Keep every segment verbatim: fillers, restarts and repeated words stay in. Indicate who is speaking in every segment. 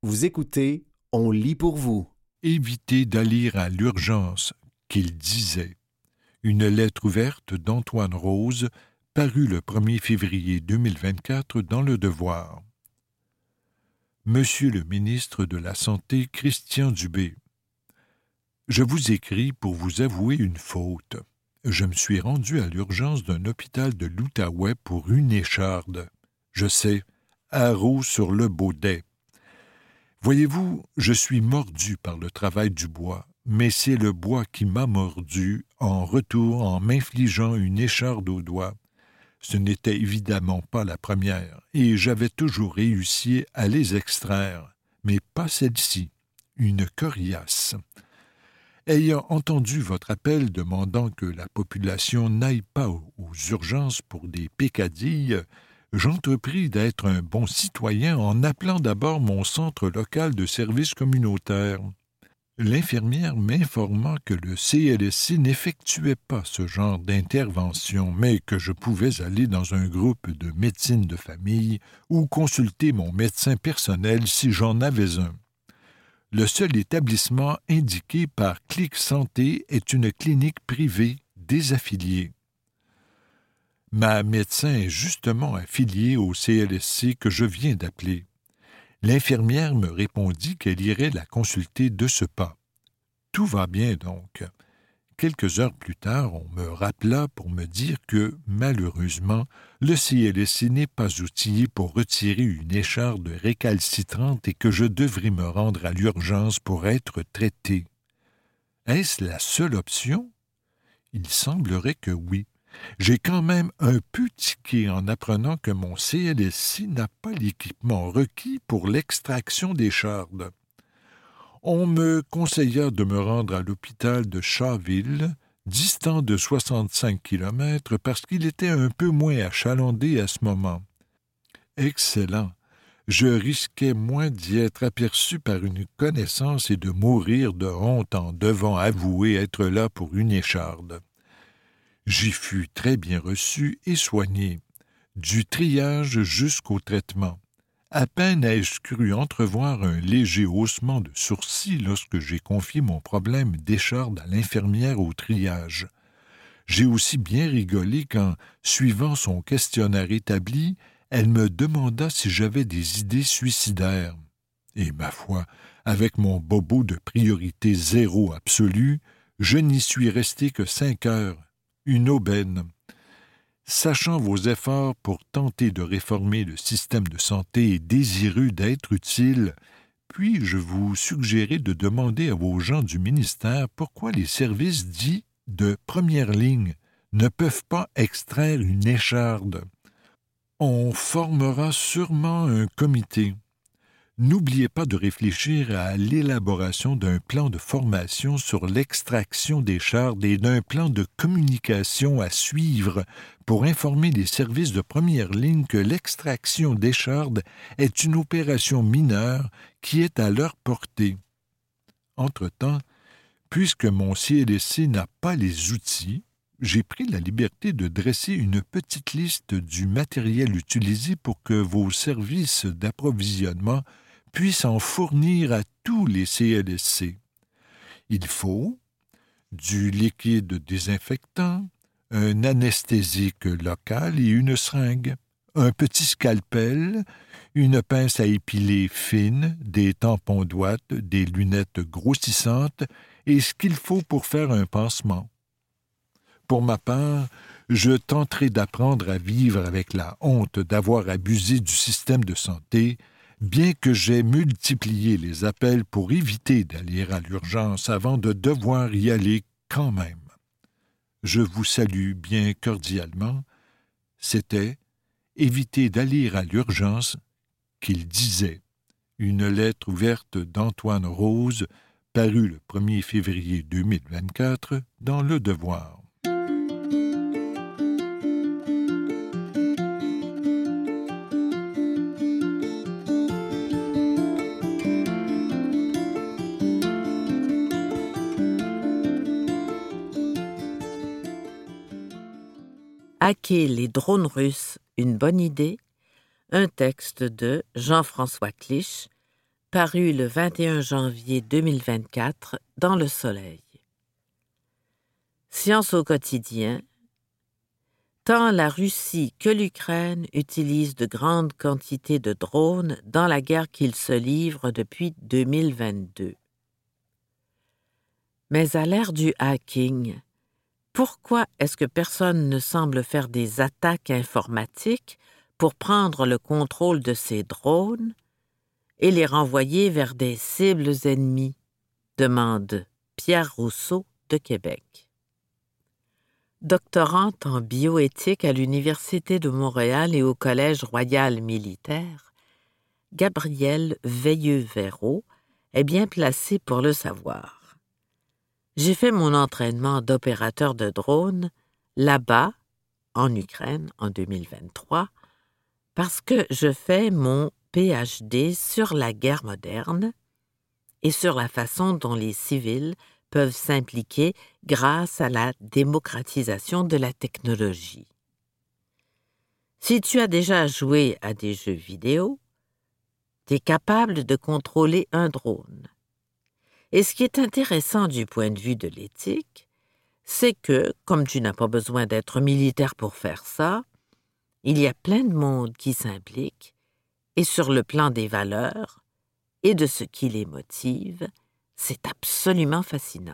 Speaker 1: Vous écoutez, on lit pour vous.
Speaker 2: Évitez d'aller à l'urgence, qu'il disait. Une lettre ouverte d'Antoine Rose, parue le premier février deux mille vingt-quatre dans Le Devoir. Monsieur le ministre de la Santé, Christian Dubé. Je vous écris pour vous avouer une faute. Je me suis rendu à l'urgence d'un hôpital de l'Outaouais pour une écharde. Je sais, haro sur le baudet. Voyez-vous, je suis mordu par le travail du bois, mais c'est le bois qui m'a mordu en retour en m'infligeant une écharde au doigt. Ce n'était évidemment pas la première, et j'avais toujours réussi à les extraire, mais pas celle-ci, une coriace. Ayant entendu votre appel demandant que la population n'aille pas aux urgences pour des peccadilles, j'entrepris d'être un bon citoyen en appelant d'abord mon centre local de services communautaires. L'infirmière m'informa que le C L S C n'effectuait pas ce genre d'intervention, mais que je pouvais aller dans un groupe de médecine de famille ou consulter mon médecin personnel si j'en avais un. Le seul établissement indiqué par Clic Santé est une clinique privée désaffiliée. Ma médecin est justement affiliée au C L S C que je viens d'appeler. L'infirmière me répondit qu'elle irait la consulter de ce pas. Tout va bien donc. Quelques heures plus tard, on me rappela pour me dire que, malheureusement, le C L S C n'est pas outillé pour retirer une écharde récalcitrante et que je devrais me rendre à l'urgence pour être traité. Est-ce la seule option? Il semblerait que oui. J'ai quand même un peu tiqué en apprenant que mon C L S C n'a pas l'équipement requis pour l'extraction d'échardes. On me conseilla de me rendre à l'hôpital de Chaville, distant de soixante-cinq kilomètres, parce qu'il était un peu moins achalandé à ce moment. Excellent. Je risquais moins d'y être aperçu par une connaissance et de mourir de honte en devant avouer être là pour une écharde. J'y fus très bien reçu et soigné, du triage jusqu'au traitement. À peine ai-je cru entrevoir un léger haussement de sourcils lorsque j'ai confié mon problème d'écharde à l'infirmière au triage. J'ai aussi bien rigolé quand, suivant son questionnaire établi, elle me demanda si j'avais des idées suicidaires. Et ma foi, avec mon bobo de priorité zéro absolue, je n'y suis resté que cinq heures. Une aubaine. Sachant vos efforts pour tenter de réformer le système de santé et désireux d'être utile, puis-je vous suggérer de demander à vos gens du ministère pourquoi les services dits de première ligne ne peuvent pas extraire une écharde. On formera sûrement un comité. N'oubliez pas de réfléchir à l'élaboration d'un plan de formation sur l'extraction d'échardes et d'un plan de communication à suivre pour informer les services de première ligne que l'extraction d'échardes est une opération mineure qui est à leur portée. Entre-temps, puisque mon C L S C n'a pas les outils, j'ai pris la liberté de dresser une petite liste du matériel utilisé pour que vos services d'approvisionnement puissent en fournir à tous les C L S C. Il faut du liquide désinfectant, un anesthésique local et une seringue, un petit scalpel, une pince à épiler fine, des tampons d'ouate, des lunettes grossissantes et ce qu'il faut pour faire un pansement. Pour ma part, je tenterai d'apprendre à vivre avec la honte d'avoir abusé du système de santé, bien que j'aie multiplié les appels pour éviter d'aller à l'urgence avant de devoir y aller quand même. Je vous salue bien cordialement. C'était « Éviter d'aller à l'urgence » qu'il disait. Une lettre ouverte d'Antoine Rose, parue le premier février deux mille vingt-quatre dans Le Devoir.
Speaker 3: Hacker les drones russes, une bonne idée? Un texte de Jean-François Clich, paru le vingt et un janvier deux mille vingt-quatre dans Le Soleil. Science au quotidien. Tant la Russie que l'Ukraine utilisent de grandes quantités de drones dans la guerre qu'ils se livrent depuis deux mille vingt-deux. Mais à l'ère du hacking, pourquoi est-ce que personne ne semble faire des attaques informatiques pour prendre le contrôle de ces drones et les renvoyer vers des cibles ennemies? Demande Pierre Rousseau de Québec. Doctorante en bioéthique à l'Université de Montréal et au Collège royal militaire, Gabrielle Veilleux-Verreau est bien placée pour le savoir. J'ai fait mon entraînement d'opérateur de drone là-bas, en Ukraine, en deux mille vingt-trois, parce que je fais mon P H D sur la guerre moderne et sur la façon dont les civils peuvent s'impliquer grâce à la démocratisation de la technologie. Si tu as déjà joué à des jeux vidéo, tu es capable de contrôler un drone. Et ce qui est intéressant du point de vue de l'éthique, c'est que, comme tu n'as pas besoin d'être militaire pour faire ça, il y a plein de monde qui s'implique, et sur le plan des valeurs et de ce qui les motive, c'est absolument fascinant.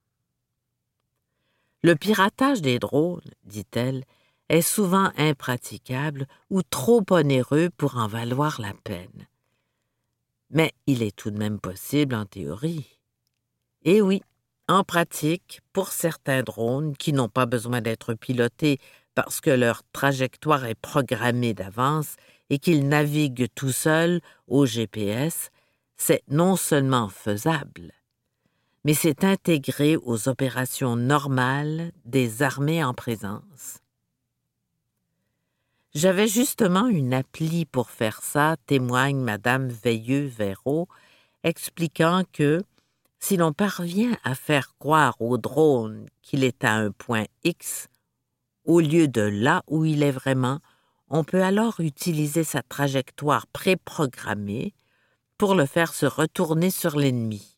Speaker 3: Le piratage des drones, dit-elle, est souvent impraticable ou trop onéreux pour en valoir la peine. Mais il est tout de même possible en théorie. Et oui, en pratique, pour certains drones qui n'ont pas besoin d'être pilotés parce que leur trajectoire est programmée d'avance et qu'ils naviguent tout seuls au G P S, c'est non seulement faisable, mais c'est intégré aux opérations normales des armées en présence. J'avais justement une appli pour faire ça, témoigne Madame Veilleux-Verreau, expliquant que si l'on parvient à faire croire au drone qu'il est à un point X, au lieu de là où il est vraiment, on peut alors utiliser sa trajectoire préprogrammée pour le faire se retourner sur l'ennemi.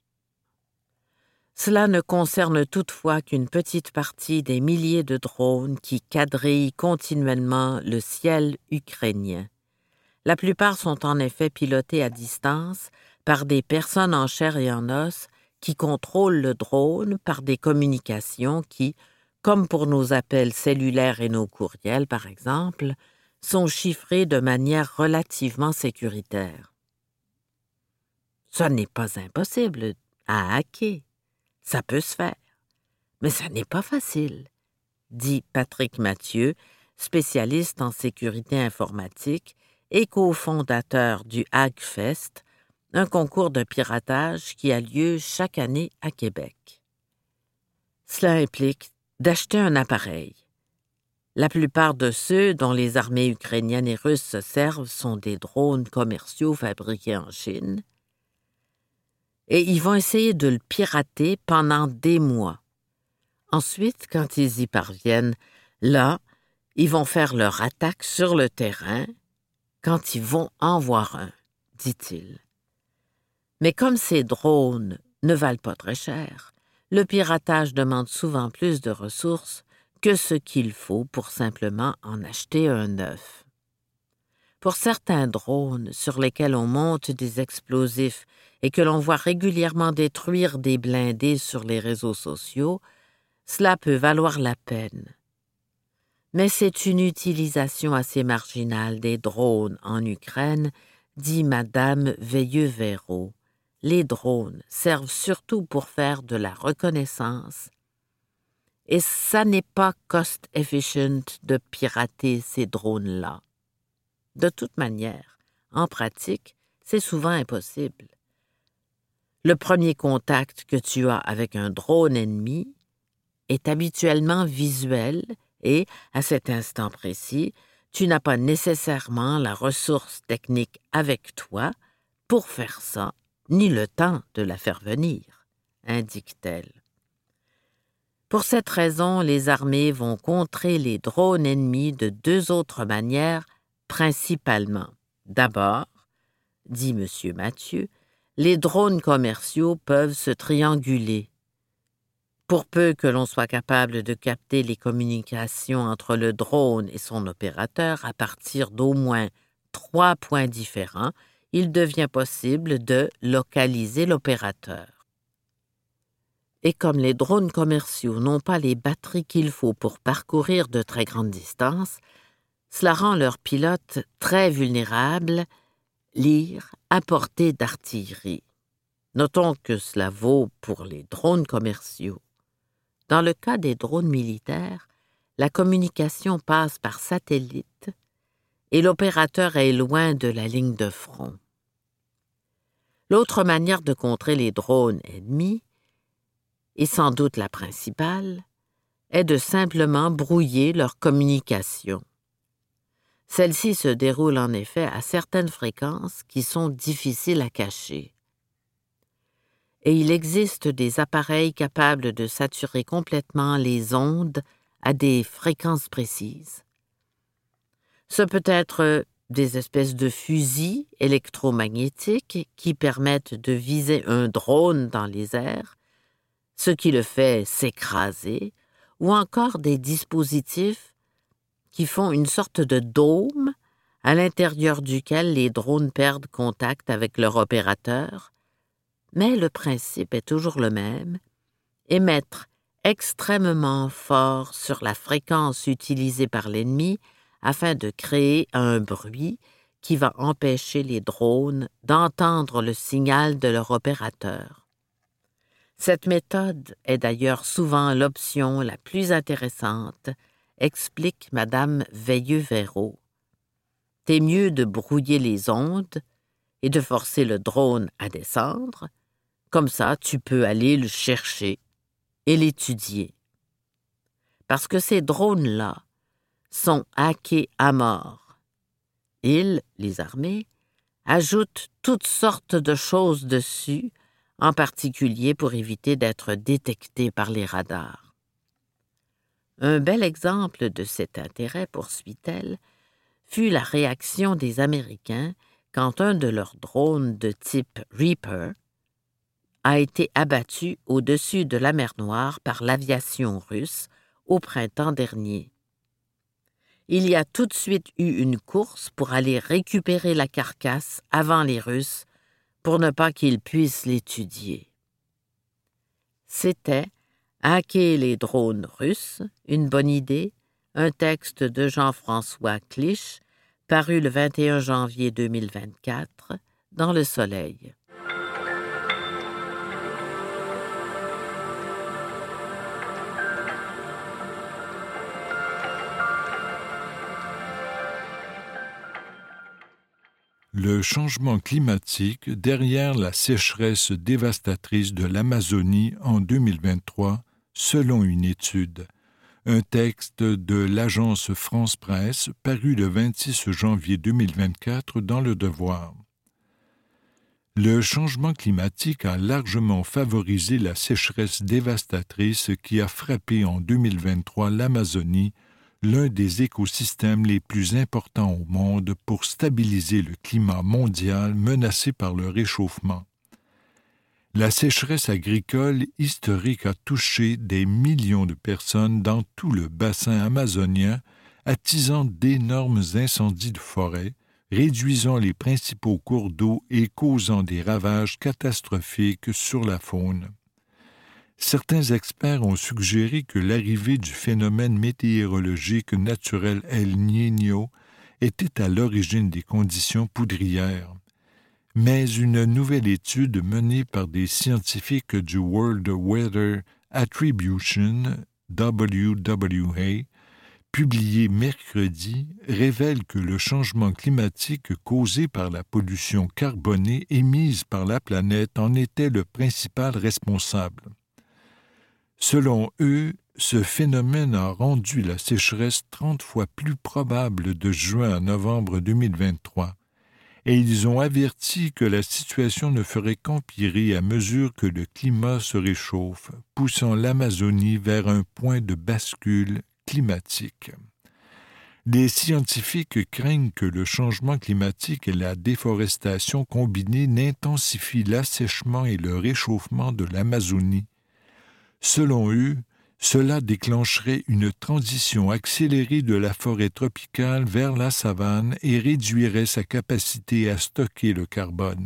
Speaker 3: Cela ne concerne toutefois qu'une petite partie des milliers de drones qui quadrillent continuellement le ciel ukrainien. La plupart sont en effet pilotés à distance par des personnes en chair et en os qui contrôlent le drone par des communications qui, comme pour nos appels cellulaires et nos courriels par exemple, sont chiffrées de manière relativement sécuritaire. Ça n'est pas impossible à hacker. Ça peut se faire, mais ça n'est pas facile, dit Patrick Mathieu, spécialiste en sécurité informatique et cofondateur du Hackfest, un concours de piratage qui a lieu chaque année à Québec. Cela implique d'acheter un appareil. La plupart de ceux dont les armées ukrainiennes et russes se servent sont des drones commerciaux fabriqués en Chine, et ils vont essayer de le pirater pendant des mois. Ensuite, quand ils y parviennent, là, ils vont faire leur attaque sur le terrain quand ils vont en voir un, dit-il. Mais comme ces drones ne valent pas très cher, le piratage demande souvent plus de ressources que ce qu'il faut pour simplement en acheter un neuf. Pour certains drones sur lesquels on monte des explosifs et que l'on voit régulièrement détruire des blindés sur les réseaux sociaux, cela peut valoir la peine. Mais c'est une utilisation assez marginale des drones en Ukraine, dit Madame Veilleux-Verreau. Les drones servent surtout pour faire de la reconnaissance. Et ça n'est pas cost-efficient de pirater ces drones-là. De toute manière, en pratique, c'est souvent impossible. Le premier contact que tu as avec un drone ennemi est habituellement visuel et, à cet instant précis, tu n'as pas nécessairement la ressource technique avec toi pour faire ça, ni le temps de la faire venir, indique-t-elle. Pour cette raison, les armées vont contrer les drones ennemis de deux autres manières principalement. D'abord, dit M. Mathieu, les drones commerciaux peuvent se trianguler. Pour peu que l'on soit capable de capter les communications entre le drone et son opérateur à partir d'au moins trois points différents, il devient possible de localiser l'opérateur. Et comme les drones commerciaux n'ont pas les batteries qu'il faut pour parcourir de très grandes distances, cela rend leurs pilotes très vulnérables, lire à portée d'artillerie. Notons que cela vaut pour les drones commerciaux. Dans le cas des drones militaires, la communication passe par satellite et l'opérateur est loin de la ligne de front. L'autre manière de contrer les drones ennemis, et sans doute la principale, est de simplement brouiller leur communication. Celle-ci se déroule en effet à certaines fréquences qui sont difficiles à cacher. Et il existe des appareils capables de saturer complètement les ondes à des fréquences précises. Ce peut être des espèces de fusils électromagnétiques qui permettent de viser un drone dans les airs, ce qui le fait s'écraser, ou encore des dispositifs qui font une sorte de dôme à l'intérieur duquel les drones perdent contact avec leur opérateur. Mais le principe est toujours le même, émettre extrêmement fort sur la fréquence utilisée par l'ennemi afin de créer un bruit qui va empêcher les drones d'entendre le signal de leur opérateur. Cette méthode est d'ailleurs souvent l'option la plus intéressante, explique Madame Veilleux-Verreau. C'est mieux de brouiller les ondes et de forcer le drone à descendre. Comme ça, tu peux aller le chercher et l'étudier. Parce que ces drones-là sont hackés à mort. Ils, les armées, ajoutent toutes sortes de choses dessus, en particulier pour éviter d'être détectés par les radars. Un bel exemple de cet intérêt, poursuit-elle, fut la réaction des Américains quand un de leurs drones de type Reaper a été abattu au-dessus de la mer Noire par l'aviation russe au printemps dernier. Il y a tout de suite eu une course pour aller récupérer la carcasse avant les Russes pour ne pas qu'ils puissent l'étudier. C'était « Hacker les drones russes, une bonne idée », un texte de Jean-François Clich, paru le vingt et un janvier deux mille vingt-quatre dans Le Soleil.
Speaker 2: Le changement climatique derrière la sécheresse dévastatrice de l'Amazonie en deux mille vingt-trois, selon une étude. Un texte de l'agence France Presse paru le vingt-six janvier deux mille vingt-quatre dans Le Devoir. Le changement climatique a largement favorisé la sécheresse dévastatrice qui a frappé en deux mille vingt-trois l'Amazonie, l'un des écosystèmes les plus importants au monde pour stabiliser le climat mondial menacé par le réchauffement. La sécheresse agricole historique a touché des millions de personnes dans tout le bassin amazonien, attisant d'énormes incendies de forêt, réduisant les principaux cours d'eau et causant des ravages catastrophiques sur la faune. Certains experts ont suggéré que l'arrivée du phénomène météorologique naturel El Niño était à l'origine des conditions poudrières. Mais une nouvelle étude menée par des scientifiques du World Weather Attribution, W W A, publiée mercredi, révèle que le changement climatique causé par la pollution carbonée émise par la planète en était le principal responsable. Selon eux, ce phénomène a rendu la sécheresse trente fois plus probable de juin à novembre deux mille vingt-trois, et ils ont averti que la situation ne ferait qu'empirer à mesure que le climat se réchauffe, poussant l'Amazonie vers un point de bascule climatique. Les scientifiques craignent que le changement climatique et la déforestation combinée n'intensifient l'assèchement et le réchauffement de l'Amazonie. Selon eux, cela déclencherait une transition accélérée de la forêt tropicale vers la savane et réduirait sa capacité à stocker le carbone.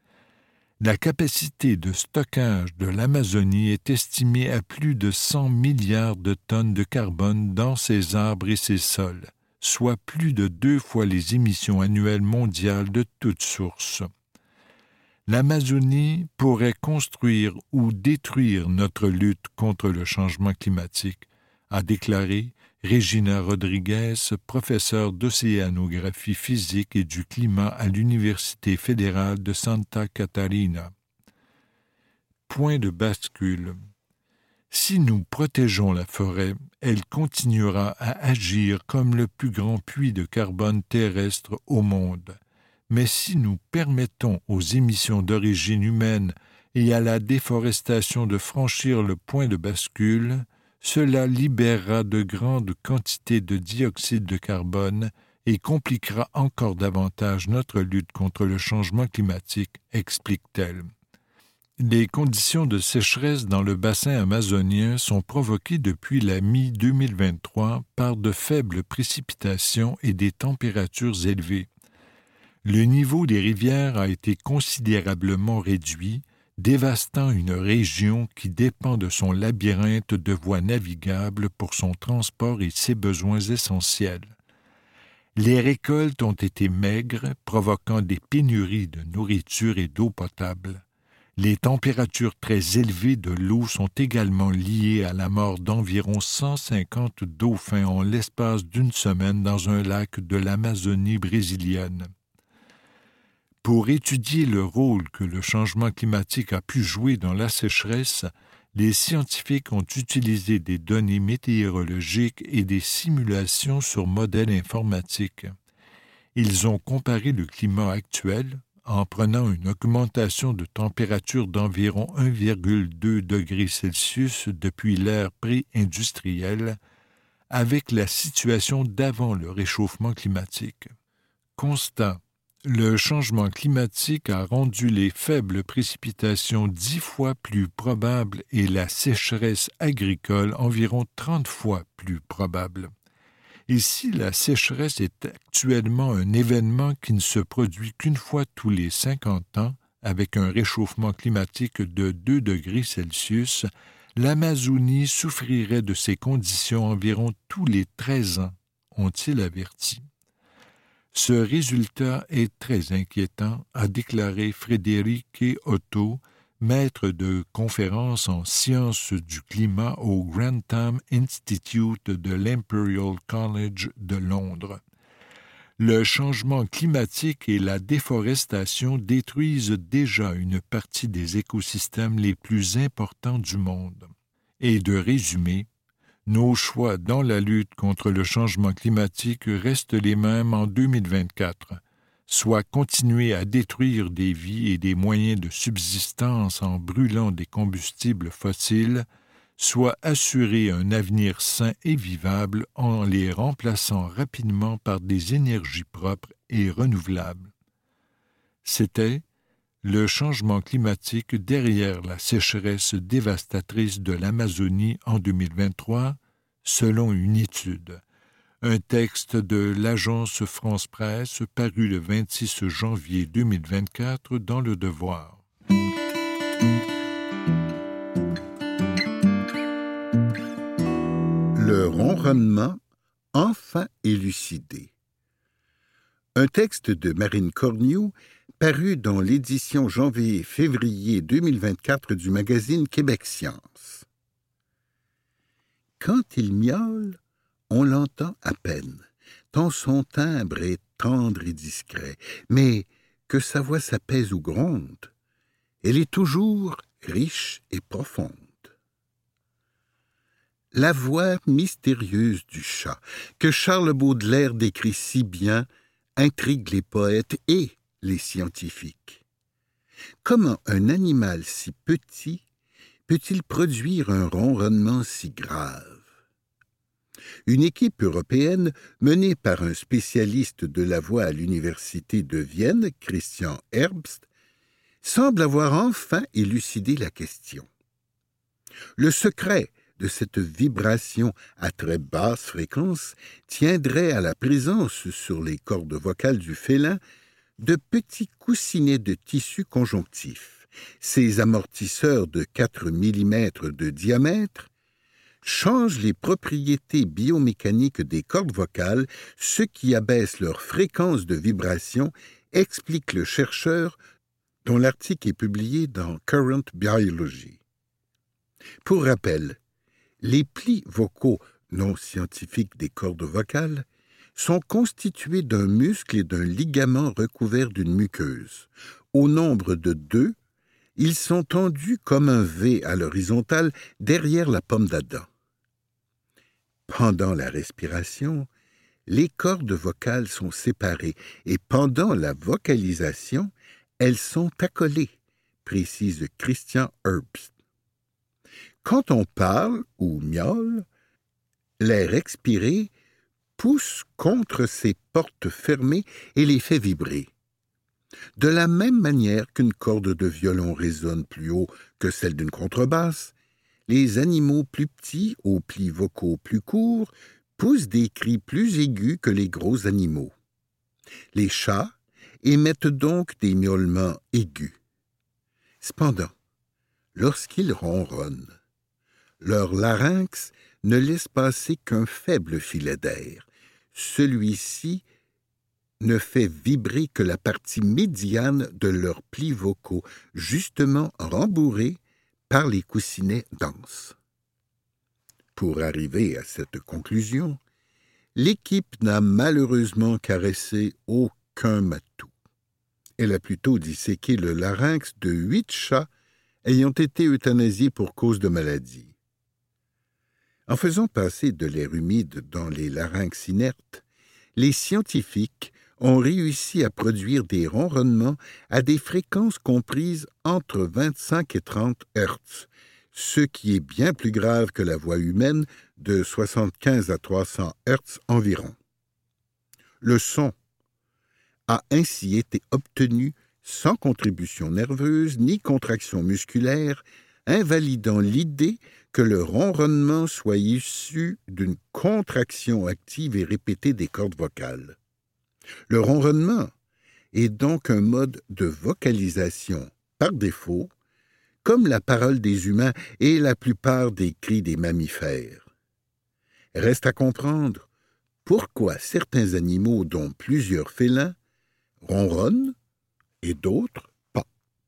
Speaker 2: La capacité de stockage de l'Amazonie est estimée à plus de cent milliards de tonnes de carbone dans ses arbres et ses sols, soit plus de deux fois les émissions annuelles mondiales de toutes sources. L'Amazonie pourrait construire ou détruire notre lutte contre le changement climatique, a déclaré Regina Rodriguez, professeure d'océanographie physique et du climat à l'Université fédérale de Santa Catarina. Point de bascule. Si nous protégeons la forêt, elle continuera à agir comme le plus grand puits de carbone terrestre au monde. Mais si nous permettons aux émissions d'origine humaine et à la déforestation de franchir le point de bascule, cela libérera de grandes quantités de dioxyde de carbone et compliquera encore davantage notre lutte contre le changement climatique, explique-t-elle. Les conditions de sécheresse dans le bassin amazonien sont provoquées depuis la mi deux mille vingt-trois par de faibles précipitations et des températures élevées. Le niveau des rivières a été considérablement réduit, dévastant une région qui dépend de son labyrinthe de voies navigables pour son transport et ses besoins essentiels. Les récoltes ont été maigres, provoquant des pénuries de nourriture et d'eau potable. Les températures très élevées de l'eau sont également liées à la mort d'environ cent cinquante dauphins en l'espace d'une semaine dans un lac de l'Amazonie brésilienne. Pour étudier le rôle que le changement climatique a pu jouer dans la sécheresse, les scientifiques ont utilisé des données météorologiques et des simulations sur modèles informatiques. Ils ont comparé le climat actuel, en prenant une augmentation de température d'environ un virgule deux degrés Celsius depuis l'ère pré-industrielle, avec la situation d'avant le réchauffement climatique. Constat. Le changement climatique a rendu les faibles précipitations dix fois plus probables et la sécheresse agricole environ trente fois plus probable. Et si la sécheresse est actuellement un événement qui ne se produit qu'une fois tous les cinquante ans, avec un réchauffement climatique de deux degrés Celsius, l'Amazonie souffrirait de ces conditions environ tous les treize ans, ont-ils averti. Ce résultat est très inquiétant, a déclaré Frederique Otto, maître de conférences en sciences du climat au Grantham Institute de l'Imperial College de Londres. Le changement climatique et la déforestation détruisent déjà une partie des écosystèmes les plus importants du monde. Et de résumer, nos choix dans la lutte contre le changement climatique restent les mêmes en deux mille vingt-quatre, soit continuer à détruire des vies et des moyens de subsistance en brûlant des combustibles fossiles, soit assurer un avenir sain et vivable en les remplaçant rapidement par des énergies propres et renouvelables. C'était le changement climatique derrière la sécheresse dévastatrice de l'Amazonie en deux mille vingt-trois, selon une étude. Un texte de l'agence France-Presse paru le vingt-six janvier deux mille vingt-quatre dans Le Devoir.
Speaker 1: Le ronronnement enfin élucidé. Un texte de Marine Cornioux paru dans l'édition janvier-février deux mille vingt-quatre du magazine Québec Science. Quand il miaule, on l'entend à peine, tant son timbre est tendre et discret, mais que sa voix s'apaise ou gronde, elle est toujours riche et profonde. La voix mystérieuse du chat, que Charles Baudelaire décrit si bien, intrigue les poètes et les scientifiques. Comment un animal si petit peut-il produire un ronronnement si grave? Une équipe européenne menée par un spécialiste de la voix à l'université de Vienne, Christian Herbst, semble avoir enfin élucidé la question. Le secret de cette vibration à très basse fréquence tiendrait à la présence sur les cordes vocales du félin de petits coussinets de tissu conjonctif. Ces amortisseurs de quatre millimètres de diamètre changent les propriétés biomécaniques des cordes vocales, ce qui abaisse leur fréquence de vibration, explique le chercheur dont l'article est publié dans Current Biology. Pour rappel, les plis vocaux non scientifiques des cordes vocales sont constitués d'un muscle et d'un ligament recouverts d'une muqueuse. Au nombre de deux, ils sont tendus comme un V à l'horizontale derrière la pomme d'Adam. Pendant la respiration, les cordes vocales sont séparées et pendant la vocalisation, elles sont accolées, précise Christian Herbst. Quand on parle ou miaule, l'air expiré pousse contre ces portes fermées et les fait vibrer. De la même manière qu'une corde de violon résonne plus haut que celle d'une contrebasse, les animaux plus petits, aux plis vocaux plus courts, poussent des cris plus aigus que les gros animaux. Les chats émettent donc des miaulements aigus. Cependant, lorsqu'ils ronronnent, leur larynx ne laisse passer qu'un faible filet d'air. Celui-ci ne fait vibrer que la partie médiane de leurs plis vocaux, justement rembourrés par les coussinets denses. Pour arriver à cette conclusion, l'équipe n'a malheureusement caressé aucun matou. Elle a plutôt disséqué le larynx de huit chats ayant été euthanasiés pour cause de maladie. En faisant passer de l'air humide dans les larynx inertes, les scientifiques ont réussi à produire des ronronnements à des fréquences comprises entre vingt-cinq et trente hertz, ce qui est bien plus grave que la voix humaine de soixante-quinze à trois cents hertz environ. Le son a ainsi été obtenu sans contribution nerveuse ni contraction musculaire, invalidant l'idée que le ronronnement soit issu d'une contraction active et répétée des cordes vocales. Le ronronnement est donc un mode de vocalisation par défaut, comme la parole des humains et la plupart des cris des mammifères. Reste à comprendre pourquoi certains animaux, dont plusieurs félins, ronronnent et d'autres pas.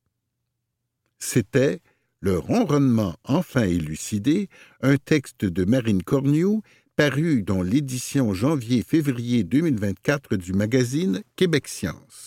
Speaker 1: C'était Le ronronnement enfin élucidé, un texte de Marine Cornioux, paru dans l'édition janvier-février deux mille vingt-quatre du magazine Québec Science.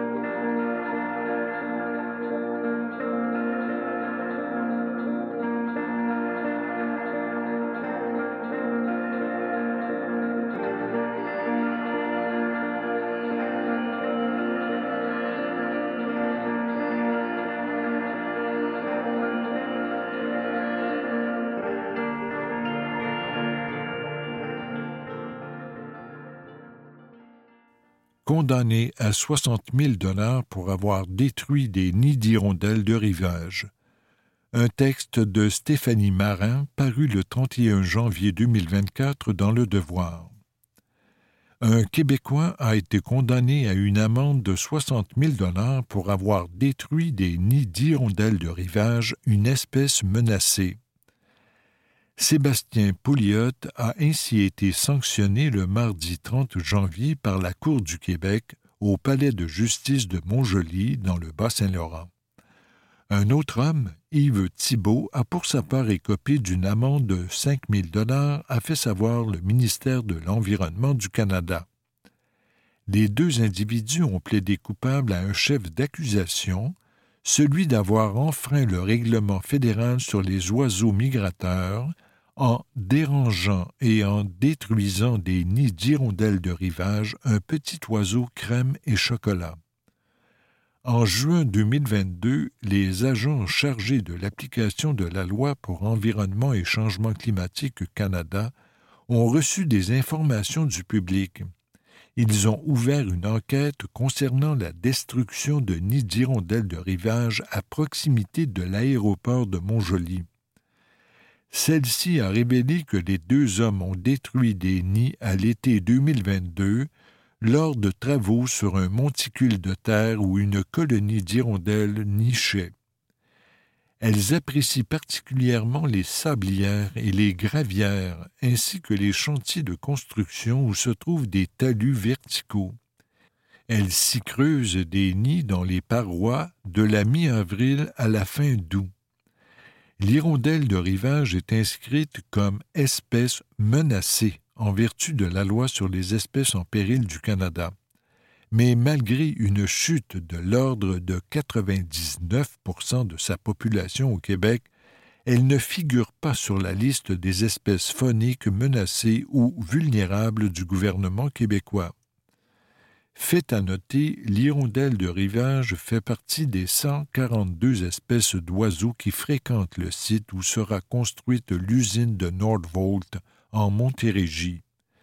Speaker 2: Condamné à soixante mille dollars pour avoir détruit des nids d'hirondelles de rivage. Un texte de Stéphanie Marin paru le trente et un janvier deux mille vingt-quatre dans Le Devoir. Un Québécois a été condamné à une amende de soixante mille dollars pour avoir détruit des nids d'hirondelles de rivage, une espèce menacée. Sébastien Pouliot a ainsi été sanctionné le mardi trente janvier par la Cour du Québec au palais de justice de Montjoly dans le Bas-Saint-Laurent. Un autre homme, Yves Thibault, a pour sa part écopé d'une amende de cinq mille dollars, a fait savoir le ministère de l'Environnement du Canada. Les deux individus ont plaidé coupables à un chef d'accusation, celui d'avoir enfreint le règlement fédéral sur les oiseaux migrateurs, en dérangeant et en détruisant des nids d'hirondelles de rivage, un petit oiseau crème et chocolat. En juin deux mille vingt-deux, les agents chargés de l'application de la Loi pour Environnement et Changement climatique Canada ont reçu des informations du public. Ils ont ouvert une enquête concernant la destruction de nids d'hirondelles de rivage à proximité de l'aéroport de Montjoly. Celle-ci a révélé que les deux hommes ont détruit des nids à l'été deux mille vingt-deux lors de travaux sur un monticule de terre où une colonie d'hirondelles nichait. Elles apprécient particulièrement les sablières et les gravières, ainsi que les chantiers de construction où se trouvent des talus verticaux. Elles s'y creusent des nids dans les parois de la mi-avril à la fin d'août. L'hirondelle de rivage est inscrite comme espèce menacée en vertu de la loi sur les espèces en péril du Canada. Mais malgré une chute de l'ordre de quatre-vingt-dix-neuf pour cent de sa population au Québec, elle ne figure pas sur la liste des espèces fauniques menacées ou vulnérables du gouvernement québécois. Fait à noter, l'hirondelle de rivage fait partie des cent quarante-deux espèces d'oiseaux qui fréquentent le site où sera construite l'usine de Nordvolt en Montérégie.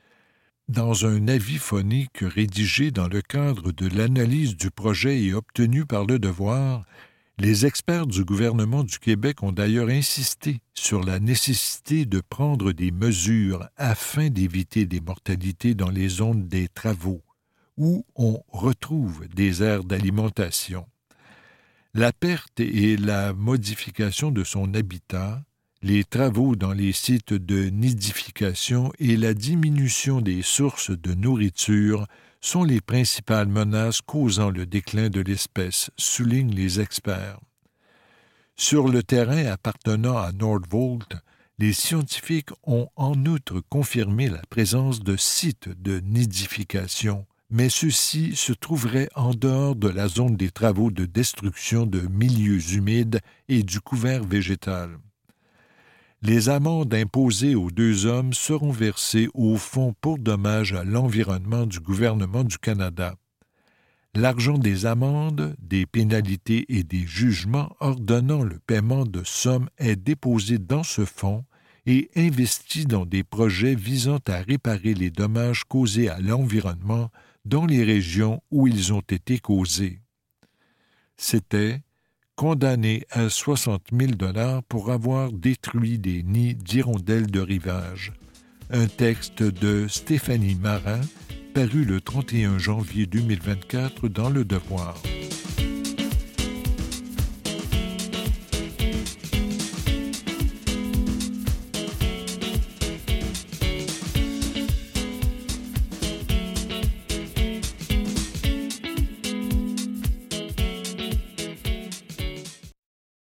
Speaker 2: Dans un avis phonique rédigé dans le cadre de l'analyse du projet et obtenu par Le Devoir, les experts du gouvernement du Québec ont d'ailleurs insisté sur la nécessité de prendre des mesures afin d'éviter des mortalités dans les zones des travaux, où on retrouve des aires d'alimentation. La perte et la modification de son habitat, les travaux dans les sites de nidification et la diminution des sources de nourriture sont les principales menaces causant le déclin de l'espèce, soulignent les experts. Sur le terrain appartenant à Nordvolt, les scientifiques ont en outre confirmé la présence de sites de nidification, mais ceux-ci se trouveraient en dehors de la zone des travaux de destruction de milieux humides et du couvert végétal. Les amendes imposées aux deux hommes seront versées au Fonds pour dommages à l'environnement du gouvernement du Canada. L'argent des amendes, des pénalités et des jugements ordonnant le paiement de sommes est déposé dans ce fonds et investi dans des projets visant à réparer les dommages causés à l'environnement dans les régions où ils ont été causés. C'était condamné à soixante mille dollars pour avoir détruit des nids d'hirondelles de rivage. Un texte de Stéphanie Marin, paru le trente et un janvier deux mille vingt-quatre dans Le Devoir.